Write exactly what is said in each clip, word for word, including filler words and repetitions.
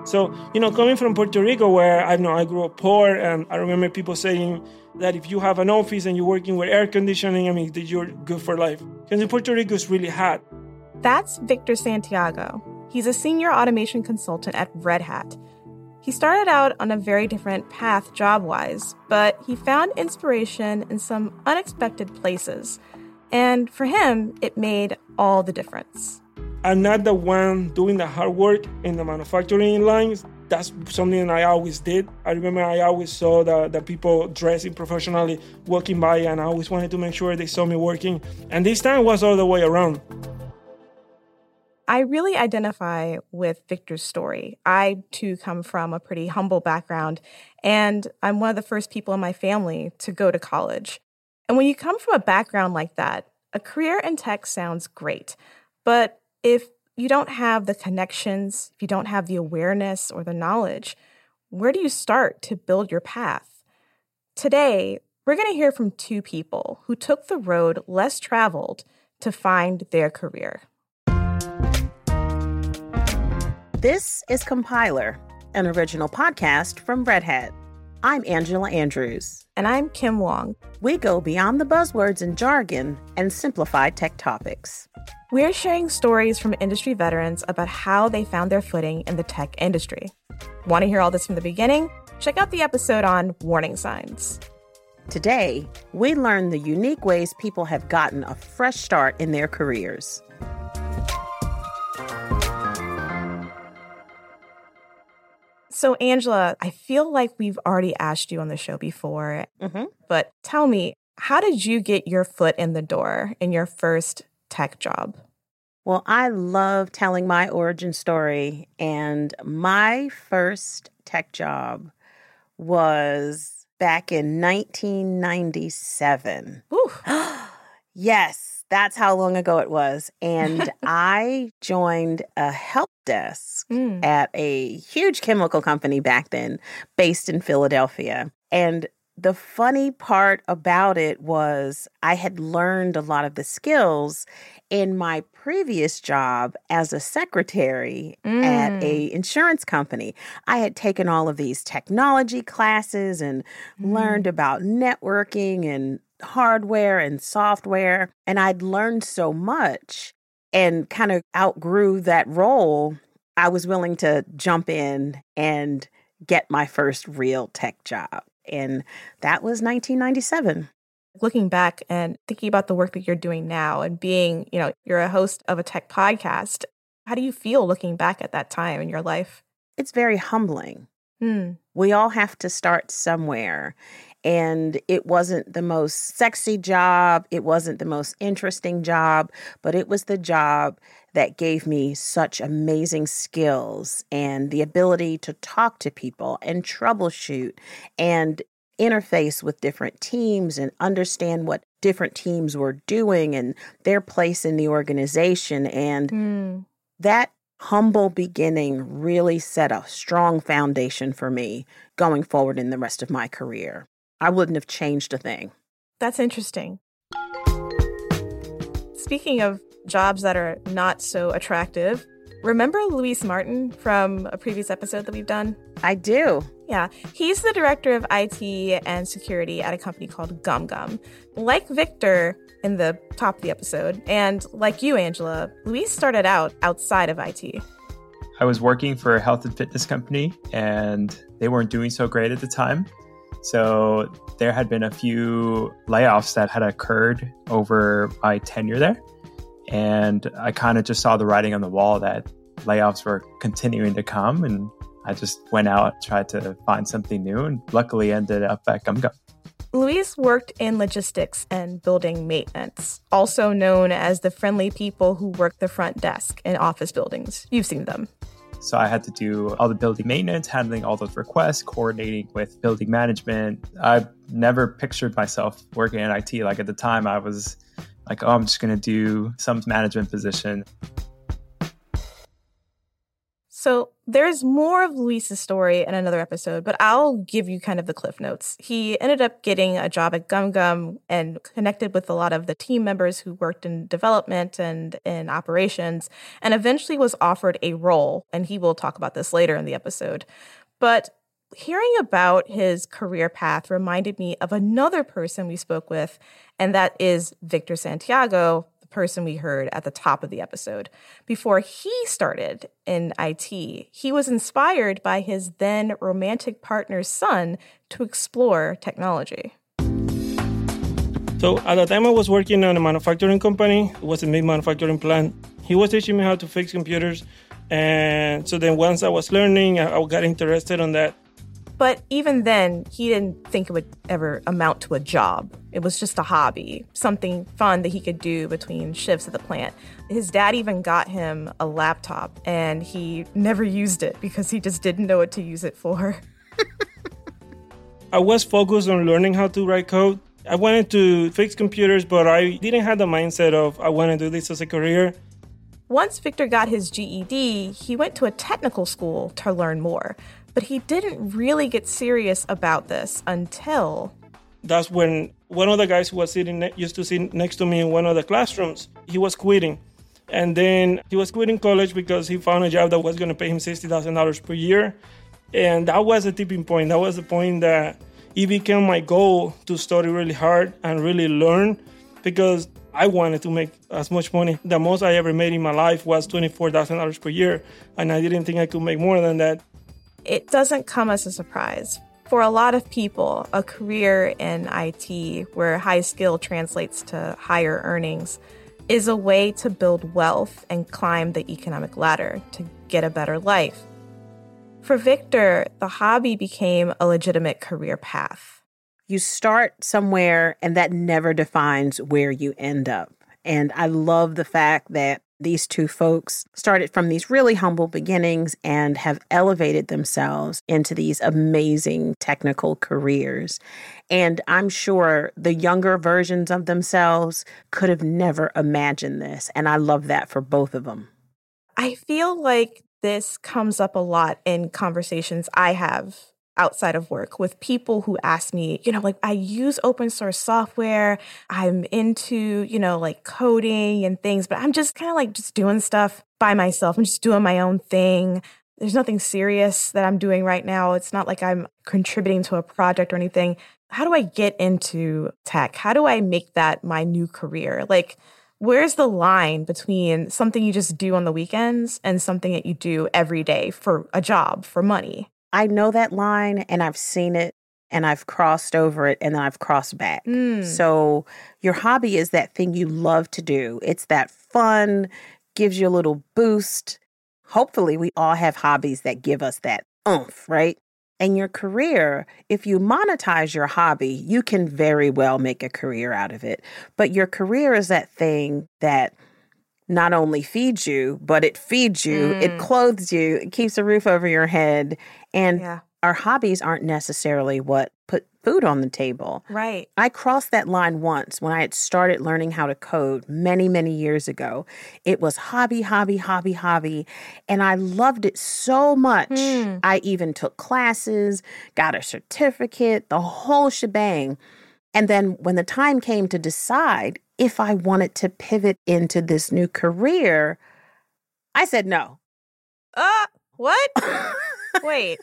So, you know, coming from Puerto Rico, where I know I grew up poor, and I remember people saying that if you have an office and you're working with air conditioning, I mean, that you're good for life. Because in Puerto Rico, it's really hot. That's Victor Santiago. He's a senior automation consultant at Red Hat. He started out on a very different path job-wise, but he found inspiration in some unexpected places. And for him, it made all the difference. I'm not the one doing the hard work in the manufacturing lines. That's something I always did. I remember I always saw the, the people dressing professionally walking by, and I always wanted to make sure they saw me working. And this time was all the way around. I really identify with Victor's story. I, too, come from a pretty humble background, and I'm one of the first people in my family to go to college. And when you come from a background like that, a career in tech sounds great. But if you don't have the connections, if you don't have the awareness or the knowledge, where do you start to build your path? Today, we're going to hear from two people who took the road less traveled to find their career. This is Compiler, an original podcast from Red Hat. I'm Angela Andrews. And I'm Kim Wong. We go beyond the buzzwords and jargon and simplify tech topics. We're sharing stories from industry veterans about how they found their footing in the tech industry. Want to hear all this from the beginning? Check out the episode on warning signs. Today, we learn the unique ways people have gotten a fresh start in their careers. So, Angela, I feel like we've already asked you on the show before, mm-hmm. but tell me, how did you get your foot in the door in your first tech job? Well, I love telling my origin story, and my first tech job was back in nineteen ninety-seven. Yes. That's how long ago it was. And I joined a help desk mm. at a huge chemical company back then, based in Philadelphia. And the funny part about it was I had learned a lot of the skills in my previous job as a secretary mm. at a insurance company. I had taken all of these technology classes and mm. learned about networking and hardware and software. And I'd learned so much and kind of outgrew that role. I was willing to jump in and get my first real tech job. And that was nineteen ninety-seven. Looking back and thinking about the work that you're doing now and being, you know, you're a host of a tech podcast. How do you feel looking back at that time in your life? It's very humbling. Hmm. We all have to start somewhere. And it wasn't the most sexy job. It wasn't the most interesting job, but it was the job that gave me such amazing skills and the ability to talk to people and troubleshoot and interface with different teams and understand what different teams were doing and their place in the organization. And mm. that humble beginning really set a strong foundation for me going forward in the rest of my career. I wouldn't have changed a thing. That's interesting. Speaking of jobs that are not so attractive, remember Luis Martin from a previous episode that we've done? I do. Yeah. He's the director of I T and security at a company called GumGum. Like Victor in the top of the episode, and like you, Angela, Luis started out outside of I T. I was working for a health and fitness company, and they weren't doing so great at the time. So there had been a few layoffs that had occurred over my tenure there. And I kind of just saw the writing on the wall that layoffs were continuing to come. And I just went out, tried to find something new, and luckily ended up at GumGum. Luis worked in logistics and building maintenance, also known as the friendly people who work the front desk in office buildings. You've seen them. So I had to do all the building maintenance, handling all those requests, coordinating with building management. I never pictured myself working in I T. Like at the time, I was like, oh, I'm just going to do some management position. So there's more of Luis's story in another episode, but I'll give you kind of the cliff notes. He ended up getting a job at Gum Gum and connected with a lot of the team members who worked in development and in operations, and eventually was offered a role. And he will talk about this later in the episode. But hearing about his career path reminded me of another person we spoke with, and that is Victor Santiago, person we heard at the top of the episode. Before he started in I T, he was inspired by his then romantic partner's son to explore technology. So at the time I was working on a manufacturing company. It was a big manufacturing plant. He was teaching me how to fix computers. And so then once I was learning, I got interested on that. But even then, he didn't think it would ever amount to a job. It was just a hobby, something fun that he could do between shifts at the plant. His dad even got him a laptop, and he never used it because he just didn't know what to use it for. I was focused on learning how to write code. I wanted to fix computers, but I didn't have the mindset of I want to do this as a career. Once Victor got his G E D, he went to a technical school to learn more. But he didn't really get serious about this until... That's when one of the guys who was sitting ne- used to sit next to me in one of the classrooms, he was quitting. And then he was quitting college because he found a job that was going to pay him sixty thousand dollars per year. And that was a tipping point. That was the point that it became my goal to study really hard and really learn, because I wanted to make as much money. The most I ever made in my life was twenty-four thousand dollars per year. And I didn't think I could make more than that. It doesn't come as a surprise. For a lot of people, a career in I T where high skill translates to higher earnings is a way to build wealth and climb the economic ladder to get a better life. For Victor, the hobby became a legitimate career path. You start somewhere, and that never defines where you end up. And I love the fact that these two folks started from these really humble beginnings and have elevated themselves into these amazing technical careers. And I'm sure the younger versions of themselves could have never imagined this. And I love that for both of them. I feel like this comes up a lot in conversations I have outside of work with people who ask me, you know, like, I use open source software. I'm into, you know, like coding and things, but I'm just kind of like just doing stuff by myself. I'm just doing my own thing. There's nothing serious that I'm doing right now. It's not like I'm contributing to a project or anything. How do I get into tech? How do I make that my new career? Like, where's the line between something you just do on the weekends and something that you do every day for a job, for money? I know that line, and I've seen it, and I've crossed over it, and then I've crossed back. Mm. So your hobby is that thing you love to do. It's that fun, gives you a little boost. Hopefully, we all have hobbies that give us that oomph, right? And your career, if you monetize your hobby, you can very well make a career out of it. But your career is that thing that not only feeds you, but it feeds you, mm. it clothes you, it keeps a roof over your head. And yeah. our hobbies aren't necessarily what put food on the table. Right. I crossed that line once when I had started learning how to code many, many years ago. It was hobby, hobby, hobby, hobby. And I loved it so much. Mm. I even took classes, got a certificate, the whole shebang. And then when the time came to decide if I wanted to pivot into this new career, I said no. Uh, what? Wait.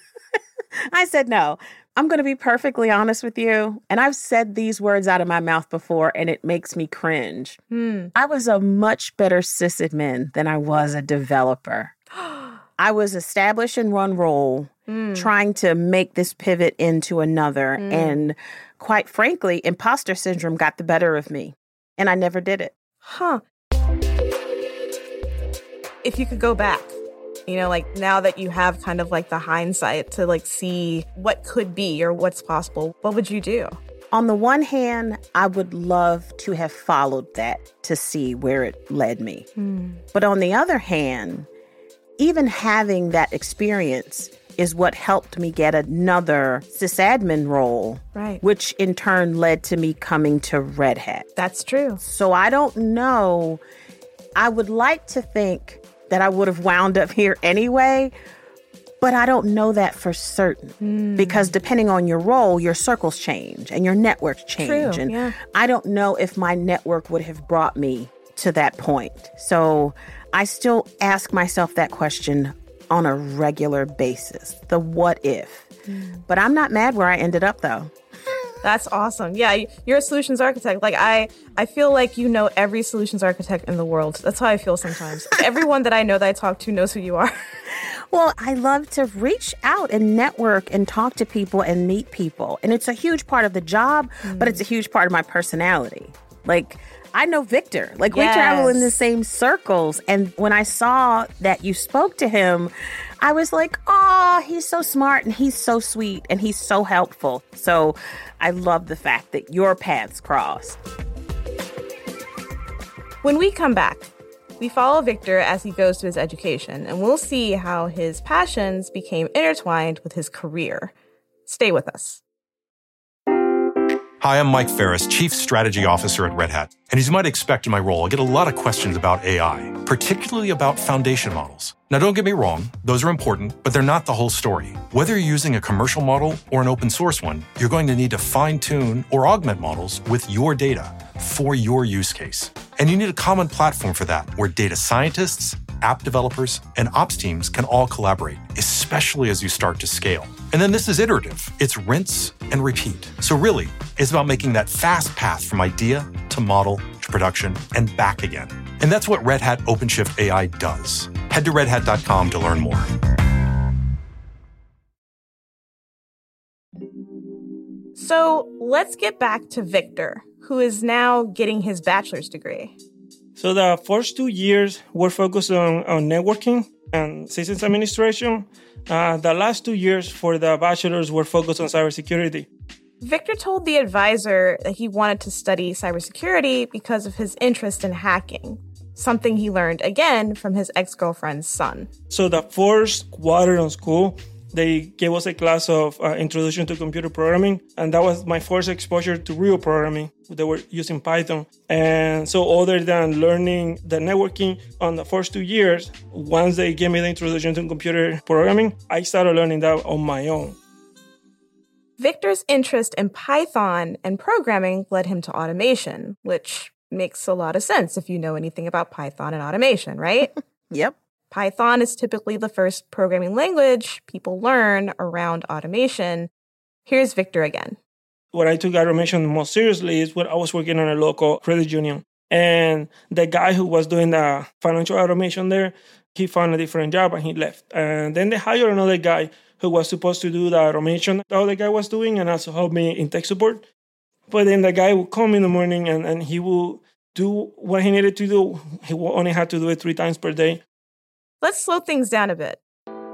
I said no. I'm going to be perfectly honest with you. And I've said these words out of my mouth before, and it makes me cringe. Hmm. I was a much better sysadmin than I was a developer. I was established in one role, mm. trying to make this pivot into another. Mm. And quite frankly, imposter syndrome got the better of me. And I never did it. Huh. If you could go back, you know, like now that you have kind of like the hindsight to like see what could be or what's possible, what would you do? On the one hand, I would love to have followed that to see where it led me. Hmm. But on the other hand, even having that experience is what helped me get another sysadmin role, right? Which in turn led to me coming to Red Hat. That's true. So I don't know. I would like to think that I would have wound up here anyway. But I don't know that for certain mm. because depending on your role, your circles change and your networks change. True, and yeah. I don't know if my network would have brought me to that point. So I still ask myself that question on a regular basis, the what if. Mm. But I'm not mad where I ended up, though. That's awesome. Yeah, you're a solutions architect. Like, I, I feel like you know every solutions architect in the world. That's how I feel sometimes. Everyone that I know that I talk to knows who you are. Well, I love to reach out and network and talk to people and meet people. And it's a huge part of the job, mm. but it's a huge part of my personality. Like, I know Victor. Like, yes. we travel in the same circles. And when I saw that you spoke to him, I was like, oh, he's so smart and he's so sweet and he's so helpful. So I love the fact that your paths crossed. When we come back, we follow Victor as he goes to his education, and we'll see how his passions became intertwined with his career. Stay with us. Hi, I'm Mike Ferris, Chief Strategy Officer at Red Hat. And as you might expect in my role, I get a lot of questions about A I, particularly about foundation models. Now, don't get me wrong, those are important, but they're not the whole story. Whether you're using a commercial model or an open source one, you're going to need to fine-tune or augment models with your data for your use case. And you need a common platform for that, where data scientists, app developers, and ops teams can all collaborate, especially as you start to scale. And then this is iterative. It's rinse and repeat. So really, it's about making that fast path from idea to model to production and back again. And that's what Red Hat OpenShift A I does. Head to red hat dot com to learn more. So let's get back to Victor, who is now getting his bachelor's degree. So the first two years were focused on, on networking and systems administration. Uh, the last two years for the bachelor's were focused on cybersecurity. Victor told the advisor that he wanted to study cybersecurity because of his interest in hacking, something he learned again from his ex-girlfriend's son. So the first quarter on school, they gave us a class of uh, Introduction to Computer Programming, and that was my first exposure to real programming. They were using Python. And so other than learning the networking on the first two years, once they gave me the Introduction to Computer Programming, I started learning that on my own. Victor's interest in Python and programming led him to automation, which makes a lot of sense if you know anything about Python and automation, right? Yep. Python is typically the first programming language people learn around automation. Here's Victor again. What I took automation most seriously is when I was working on a local credit union. And the guy who was doing the financial automation there, he found a different job and he left. And then they hired another guy who was supposed to do the automation the other guy was doing and also help me in tech support. But then the guy would come in the morning and, and he would do what he needed to do. He only had to do it three times per day. Let's slow things down a bit.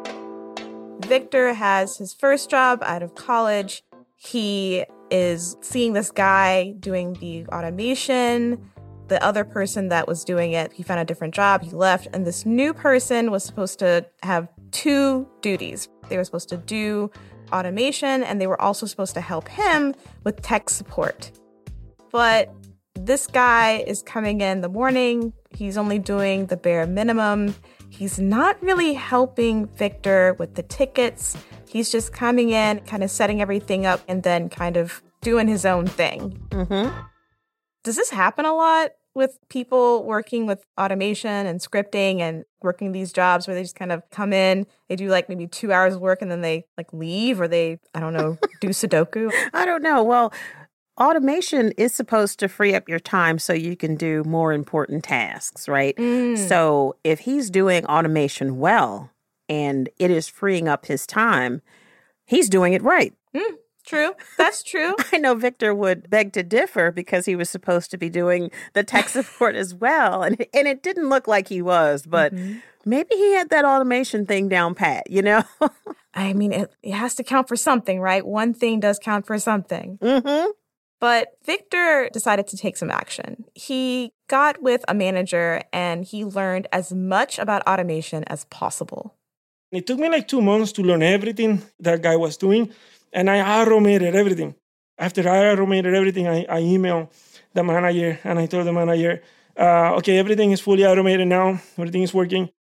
Victor has his first job out of college. He is seeing this guy doing the automation. The other person that was doing it, he found a different job, he left, and this new person was supposed to have two duties. They were supposed to do automation, and they were also supposed to help him with tech support. But this guy is coming in the morning. He's only doing the bare minimum. He's not really helping Victor with the tickets. He's just coming in, kind of setting everything up, and then kind of doing his own thing. Mm-hmm. Does this happen a lot with people working with automation and scripting and working these jobs where they just kind of come in, they do like maybe two hours of work and then they like leave, or they, I don't know, do Sudoku? I don't know. Well, automation is supposed to free up your time so you can do more important tasks, right? Mm. So if he's doing automation well and it is freeing up his time, he's doing it right. Mm. True. That's true. I know Victor would beg to differ because he was supposed to be doing the tech support as well. And, and it didn't look like he was, but mm-hmm. maybe he had that automation thing down pat, you know? I mean, it, it has to count for something, right? One thing does count for something. Mm-hmm. But Victor decided to take some action. He got with a manager and he learned as much about automation as possible. It took me like two months to learn everything that guy was doing. And I automated everything. After I automated everything, I, I emailed the manager and I told the manager, uh, okay, everything is fully automated now. Everything is working.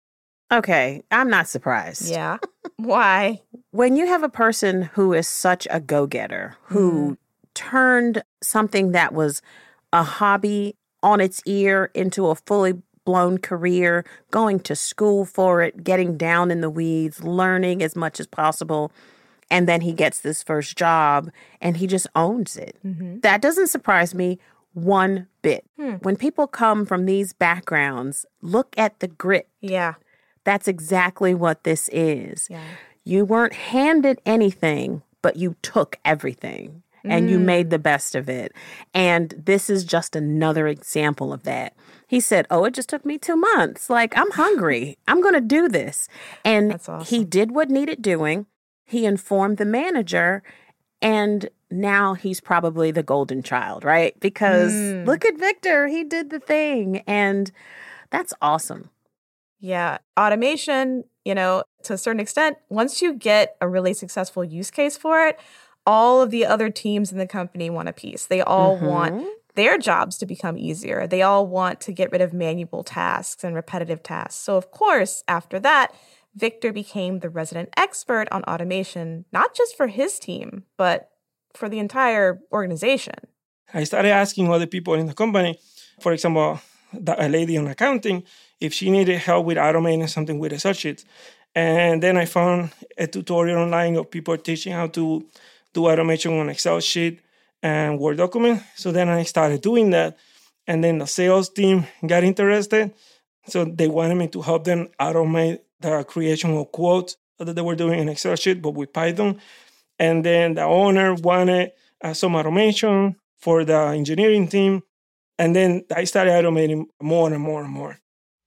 Okay, I'm not surprised. Yeah. Why? When you have a person who is such a go-getter, who mm. turned something that was a hobby on its ear into a fully blown career, going to school for it, getting down in the weeds, learning as much as possible, and then he gets this first job and he just owns it. Mm-hmm. That doesn't surprise me one bit. Hmm. When people come from these backgrounds, look at the grit. Yeah. That's exactly what this is. Yeah. You weren't handed anything, but you took everything and mm. you made the best of it. And this is just another example of that. He said, oh, it just took me two months. Like, I'm hungry. I'm going to do this. And That's awesome. He did what needed doing. He informed the manager, and now he's probably the golden child, right? Because mm. look at Victor. He did the thing. And that's awesome. Yeah. Automation, you know, to a certain extent, once you get a really successful use case for it, all of the other teams in the company want a piece. They all mm-hmm. want their jobs to become easier. They all want to get rid of manual tasks and repetitive tasks. So, of course, after that, Victor became the resident expert on automation, not just for his team, but for the entire organization. I started asking other people in the company, for example, the, a lady on accounting, if she needed help with automating something with Excel sheets. And then I found a tutorial online of people teaching how to do automation on Excel sheet and Word document. So then I started doing that. And then the sales team got interested. So they wanted me to help them automate the creation of quotes that they were doing in Excel sheet, but with Python. And then the owner wanted uh, some automation for the engineering team. And then I started automating more and more and more.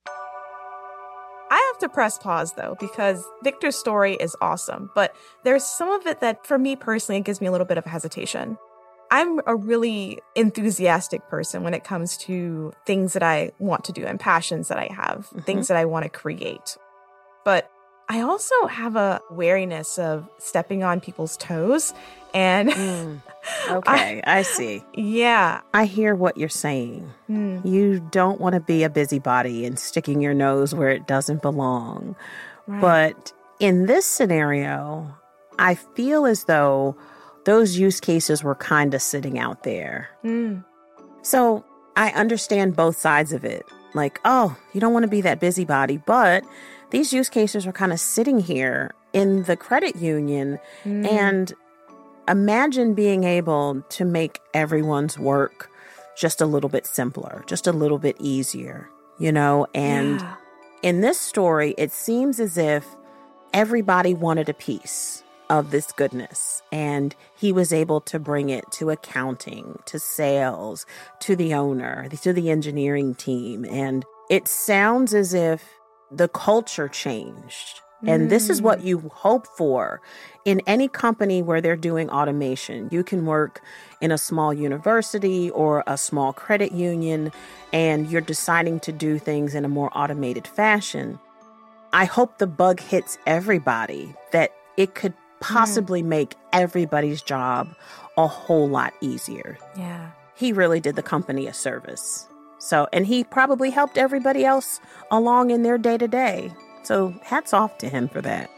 I have to press pause, though, because Victor's story is awesome. But there's some of it that, for me personally, it gives me a little bit of hesitation. I'm a really enthusiastic person when it comes to things that I want to do and passions that I have, mm-hmm. things that I want to create. But I also have a wariness of stepping on people's toes. And mm. Okay, I, I see. Yeah. I hear what you're saying. Mm. You don't want to be a busybody and sticking your nose where it doesn't belong. Right. But in this scenario, I feel as though those use cases were kind of sitting out there. Mm. So I understand both sides of it. Like, oh, you don't want to be that busybody, but these use cases are kind of sitting here in the credit union. Mm. And imagine being able to make everyone's work just a little bit simpler, just a little bit easier, you know? And yeah. in this story, it seems as if everybody wanted a piece of this goodness. And he was able to bring it to accounting, to sales, to the owner, to the engineering team. And it sounds as if the culture changed. And this is what you hope for in any company where they're doing automation. You can work in a small university or a small credit union, and you're deciding to do things in a more automated fashion. I hope the bug hits everybody, that it could possibly mm. make everybody's job a whole lot easier. Yeah. He really did the company a service. So, and he probably helped everybody else along in their day-to-day. So hats off to him for that.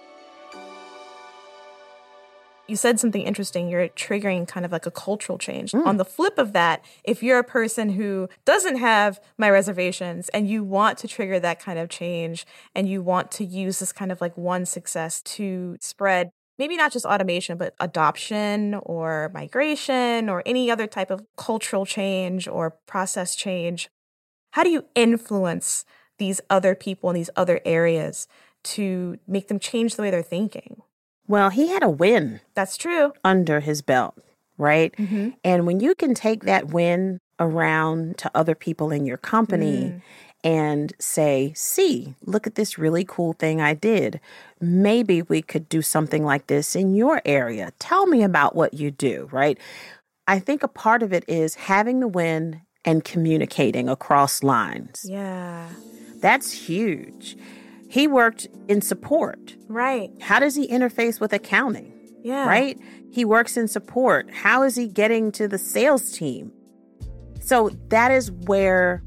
You said something interesting. You're triggering kind of like a cultural change. Mm. On the flip of that, if you're a person who doesn't have my reservations and you want to trigger that kind of change and you want to use this kind of like one success to spread maybe not just automation, but adoption or migration or any other type of cultural change or process change, how do you influence these other people in these other areas to make them change the way they're thinking? Well, he had a win. That's true. Under his belt, right? Mm-hmm. And when you can take that win around to other people in your company mm. and say, see, look at this really cool thing I did. Maybe we could do something like this in your area. Tell me about what you do, right? I think a part of it is having the win and communicating across lines. Yeah. That's huge. He worked in support. Right. How does he interface with accounting? Yeah. Right? He works in support. How is he getting to the sales team? So that is where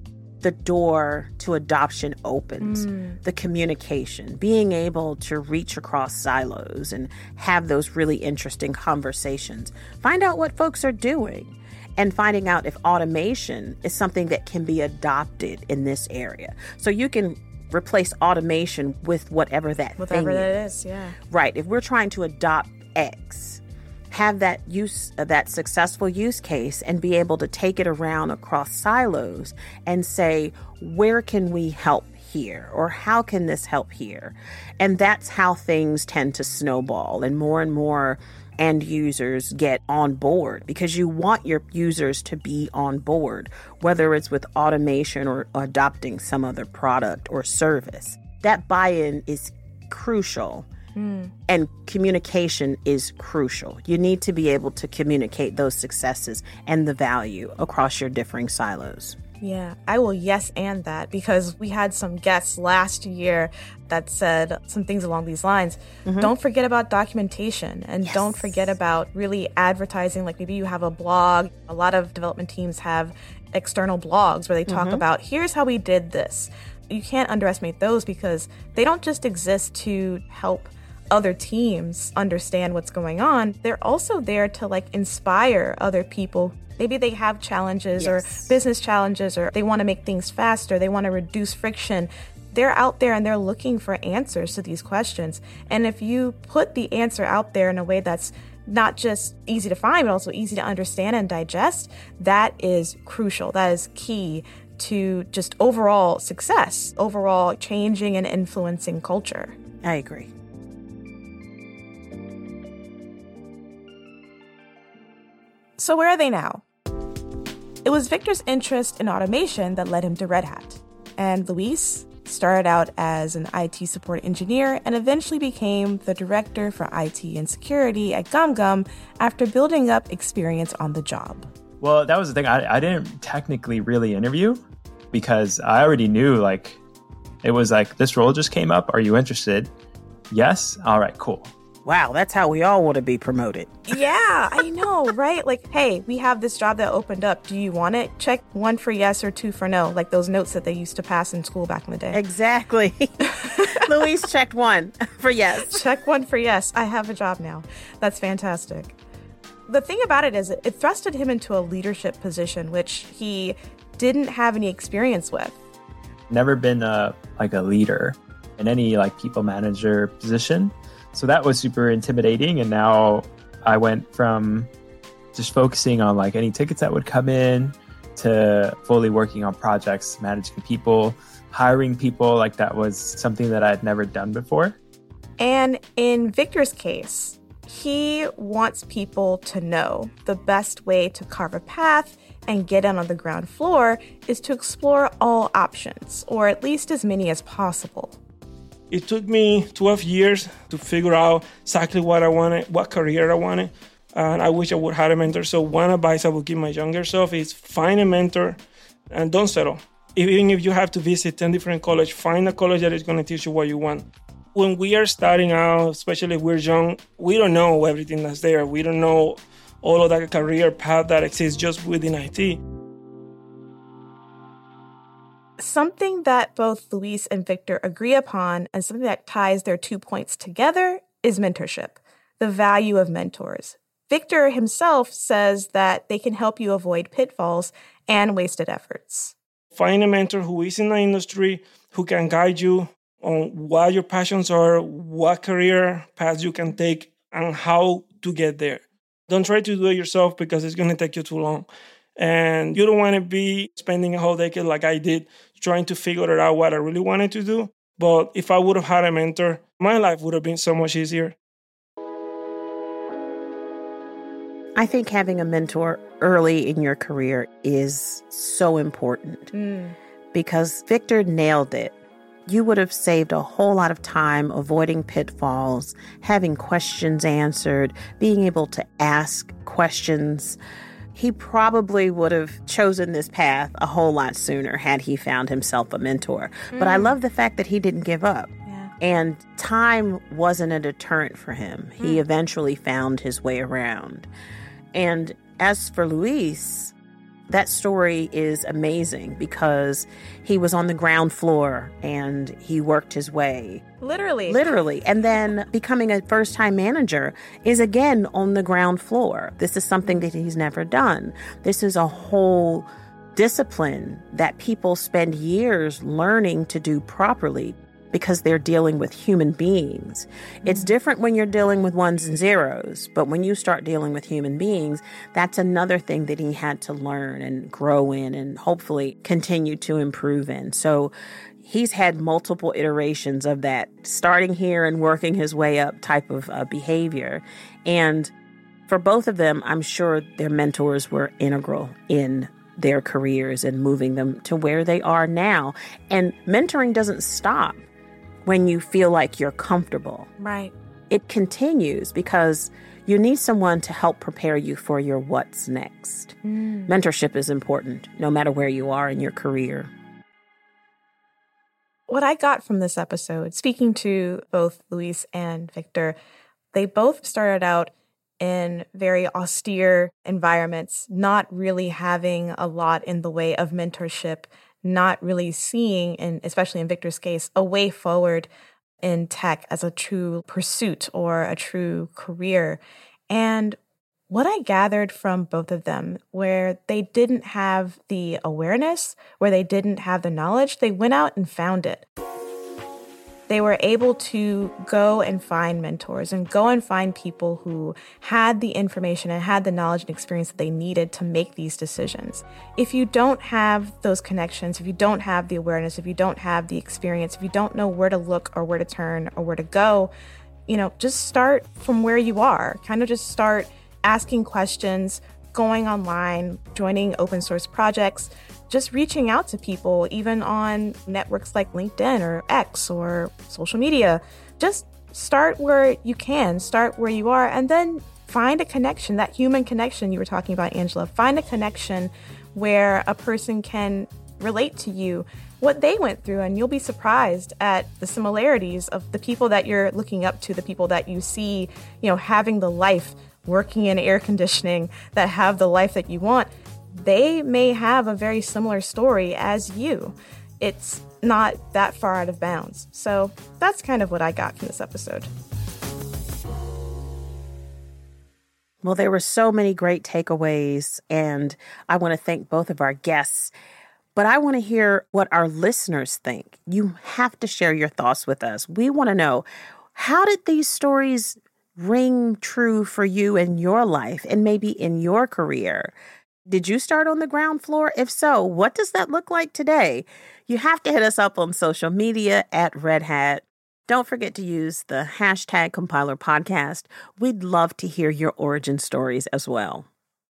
the door to adoption opens, Mm. the communication, being able to reach across silos and have those really interesting conversations. Find out what folks are doing and finding out if automation is something that can be adopted in this area. So you can replace automation with whatever that Whatever thing that is. is, yeah. Right. If we're trying to adopt X, have that use, uh, that successful use case and be able to take it around across silos and say, where can we help here? Or how can this help here? And that's how things tend to snowball, and more and more end users get on board, because you want your users to be on board, whether it's with automation or adopting some other product or service. That buy-in is crucial. Mm. And communication is crucial. You need to be able to communicate those successes and the value across your differing silos. Yeah, I will yes and that, because we had some guests last year that said some things along these lines. Mm-hmm. Don't forget about documentation, and yes. don't forget about really advertising. Like maybe you have a blog. A lot of development teams have external blogs where they talk mm-hmm. about, here's how we did this. You can't underestimate those, because they don't just exist to help other teams understand what's going on. They're also there to like inspire other people. Maybe they have challenges yes. or business challenges, or they want to make things faster. They want to reduce friction. They're out there and they're looking for answers to these questions. And if you put the answer out there in a way that's not just easy to find, but also easy to understand and digest, that is crucial. That is key to just overall success, overall changing and influencing culture. I agree. So where are they now? It was Victor's interest in automation that led him to Red Hat. And Luis started out as an I T support engineer and eventually became the director for I T and security at GumGum after building up experience on the job. Well, that was the thing. I, I didn't technically really interview, because I already knew, like, it was like, this role just came up. Are you interested? Yes. All right, cool. Wow, that's how we all want to be promoted. Yeah, I know, right? Like, hey, we have this job that opened up. Do you want it? Check one for yes or two for no, like those notes that they used to pass in school back in the day. Exactly. Luis checked one for yes. Check one for yes. I have a job now. That's fantastic. The thing about it is it thrusted him into a leadership position, which he didn't have any experience with. Never been a, like a leader in any like people manager position. So that was super intimidating. And now I went from just focusing on like any tickets that would come in to fully working on projects, managing people, hiring people. Like that was something that I had never done before. And in Victor's case, he wants people to know the best way to carve a path and get in on the ground floor is to explore all options, or at least as many as possible. It took me twelve years to figure out exactly what I wanted, what career I wanted. And I wish I would have had a mentor. So one advice I would give my younger self is find a mentor and don't settle. Even if you have to visit ten different colleges, find a college that is going to teach you what you want. When we are starting out, especially if we're young, we don't know everything that's there. We don't know all of that career path that exists just within I T. Something that both Luis and Victor agree upon, and something that ties their two points together, is mentorship, the value of mentors. Victor himself says that they can help you avoid pitfalls and wasted efforts. Find a mentor who is in the industry, who can guide you on what your passions are, what career paths you can take, and how to get there. Don't try to do it yourself, because it's going to take you too long. And you don't want to be spending a whole decade like I did trying to figure out what I really wanted to do. But if I would have had a mentor, my life would have been so much easier. I think having a mentor early in your career is so important mm. because Victor nailed it. You would have saved a whole lot of time avoiding pitfalls, having questions answered, being able to ask questions. He probably would have chosen this path a whole lot sooner had he found himself a mentor. Mm. But I love the fact that he didn't give up. Yeah. And time wasn't a deterrent for him. Mm. He eventually found his way around. And as for Luis, That story is amazing because he was on the ground floor and he worked his way. Literally. Literally. And then becoming a first-time manager is again on the ground floor. This is something that he's never done. This is a whole discipline that people spend years learning to do properly because they're dealing with human beings. It's different when you're dealing with ones and zeros, but when you start dealing with human beings, that's another thing that he had to learn and grow in and hopefully continue to improve in. So he's had multiple iterations of that, starting here and working his way up type of uh, behavior. And for both of them, I'm sure their mentors were integral in their careers and moving them to where they are now. And mentoring doesn't stop when you feel like you're comfortable. Right. It continues because you need someone to help prepare you for your what's next. Mm. Mentorship is important, no matter where you are in your career. What I got from this episode, speaking to both Luis and Victor, they both started out in very austere environments, not really having a lot in the way of mentorship, not really seeing, and especially in Victor's case, a way forward in tech as a true pursuit or a true career. And what I gathered from both of them, where they didn't have the awareness, where they didn't have the knowledge, they went out and found it. They were able to go and find mentors and go and find people who had the information and had the knowledge and experience that they needed to make these decisions. If you don't have those connections, if you don't have the awareness, if you don't have the experience, if you don't know where to look or where to turn or where to go, you know, just start from where you are. Kind of just start asking questions, going online, joining open source projects, just reaching out to people, even on networks like LinkedIn or X or social media. Just start where you can, start where you are, and then find a connection, that human connection you were talking about, Angela. Find a connection where a person can relate to you, what they went through, and you'll be surprised at the similarities of the people that you're looking up to, the people that you see, you know, having the life, working in air conditioning, that have the life that you want. They may have a very similar story as you. It's not that far out of bounds. So that's kind of what I got from this episode. Well, there were so many great takeaways, and I want to thank both of our guests. But I want to hear what our listeners think. You have to share your thoughts with us. We want to know, how did these stories ring true for you in your life and maybe in your career? Did you start on the ground floor? If so, what does that look like today? You have to hit us up on social media at Red Hat. Don't forget to use the hashtag Compiler Podcast. We'd love to hear your origin stories as well.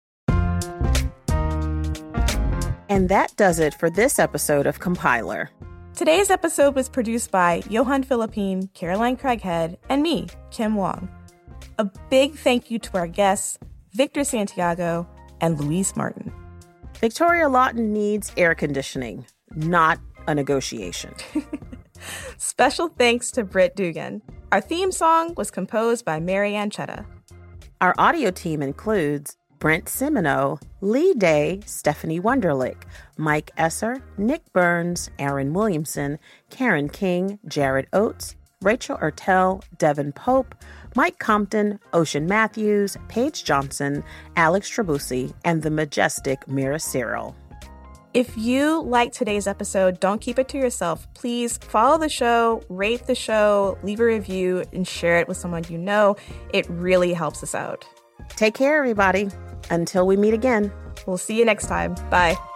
And that does it for this episode of Compiler. Today's episode was produced by Johan Philippine, Caroline Craighead, and me, Kim Wong. A big thank you to our guests, Victor Santiago and Luis Martin. Victoria Lawton needs air conditioning, not a negotiation. Special thanks to Britt Dugan. Our theme song was composed by Marianne Chetta. Our audio team includes Brent Semino, Lee Day, Stephanie Wunderlich, Mike Esser, Nick Burns, Aaron Williamson, Karen King, Jared Oates, Rachel Ertel, Devin Pope, Mike Compton, Ocean Matthews, Paige Johnson, Alex Trabusi, and the majestic Mira Cyril. If you like today's episode, don't keep it to yourself. Please follow the show, rate the show, leave a review, and share it with someone you know. It really helps us out. Take care, everybody. Until we meet again. We'll see you next time. Bye.